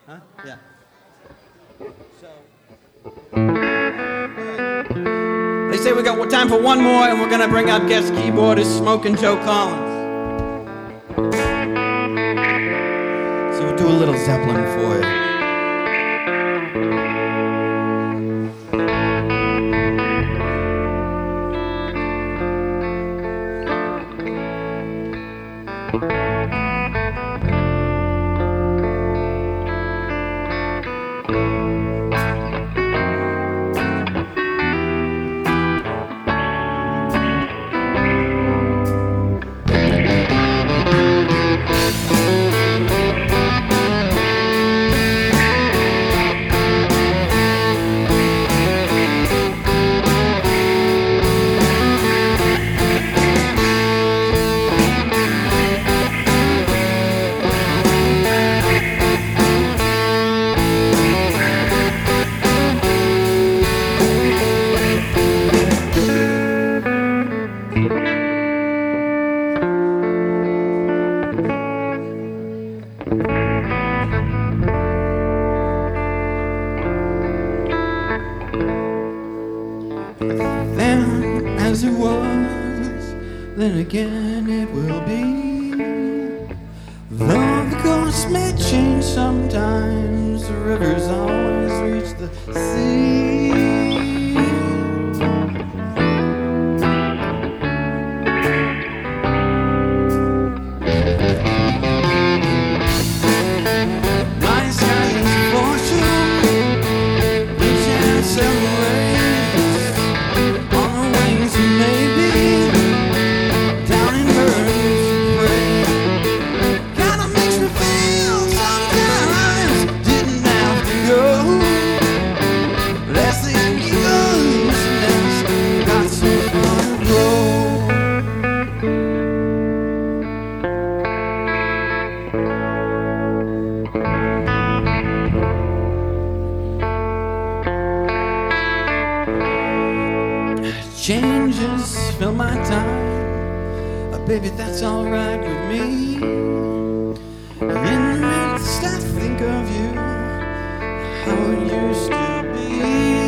Huh? Yeah. So. They say we got time for one more, and we're gonna bring up guest keyboardist Smokin' Joe Collins. So we'll do a little Zeppelin for you. As it was, then again it will be. Though the course may change sometimes, the rivers always reach the sea. My sky is fortune, reach and separate. Maybe down in birds of prey. Kinda makes me feel sometimes didn't have to go. Less than eagles nest got so far to grow. Changes fill my time, baby, that's alright with me. In the midst I think of you, how it used to be.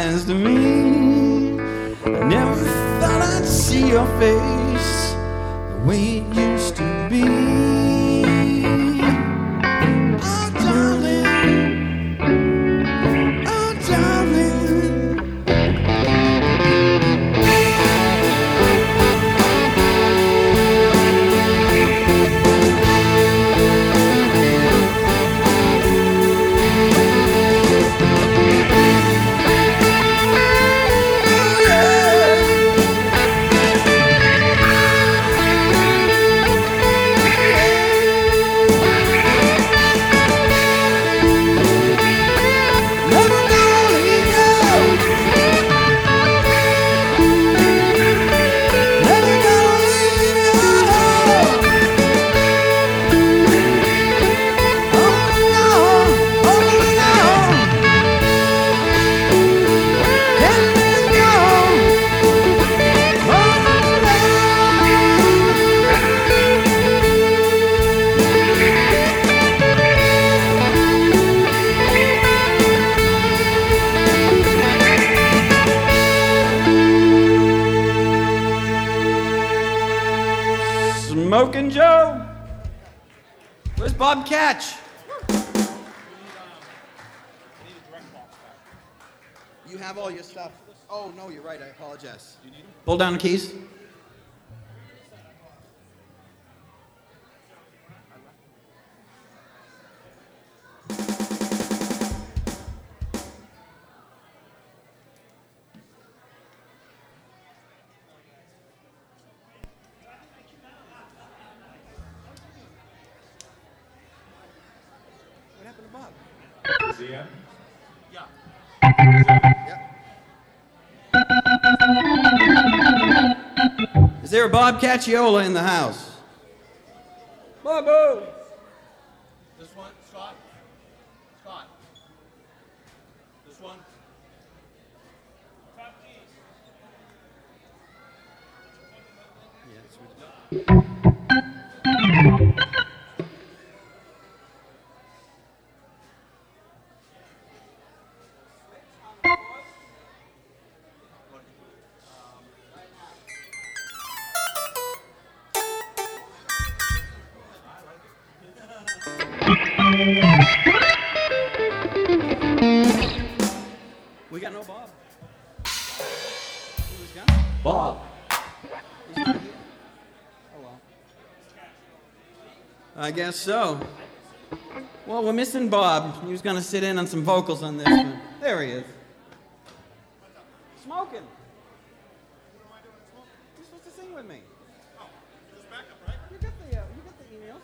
eyes to me. I never thought I'd see your face the way it used to be. Oh, darling. Oh, darling. Smoking Joe? Where's Bob Catch? You have all your stuff. Oh, no, you're right. I apologize. You need them? Pull down the keys. What happened to Bob? Is he in? Is there a Bob Cacciola in the house? Bobo! This one, Scott? Scott? This one? We got no Bob. He was gone? Bob. He's not here. Oh well. I guess so. Well, we're missing Bob. He was going to sit in on some vocals on this one. There he is. Smoking. You're supposed to sing with me. Oh, this backup, right? You got the emails.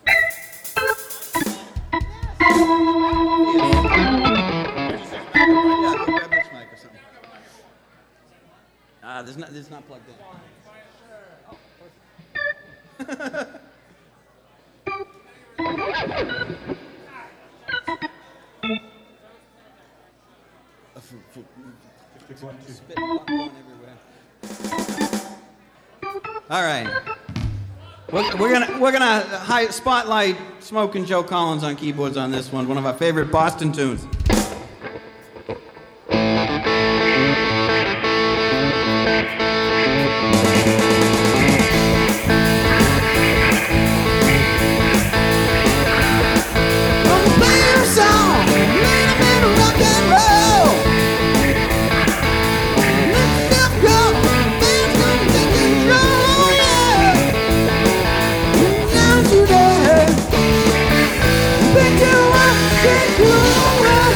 Yes. Yeah, go grab this mic or something. This is not plugged in. Spit popcorn everywhere. All right. We're gonna spotlight Smoking Joe Collins on keyboards on this one of our favorite Boston tunes. Pick you up, take you away.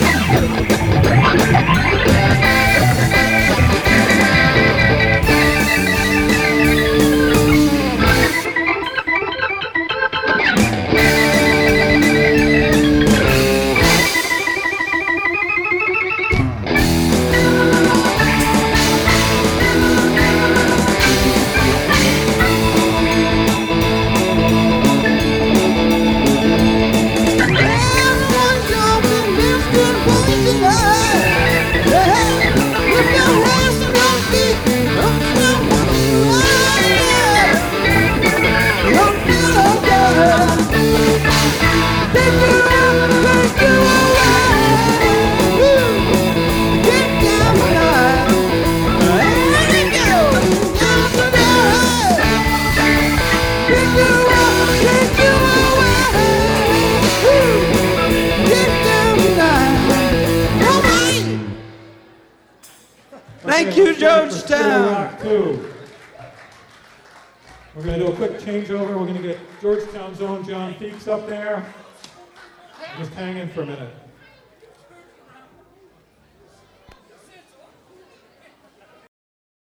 Thank you, Georgetown. Rock 2. We're going to do a quick changeover. We're going to get Georgetown's own John Feeks up there. Just hang in for a minute.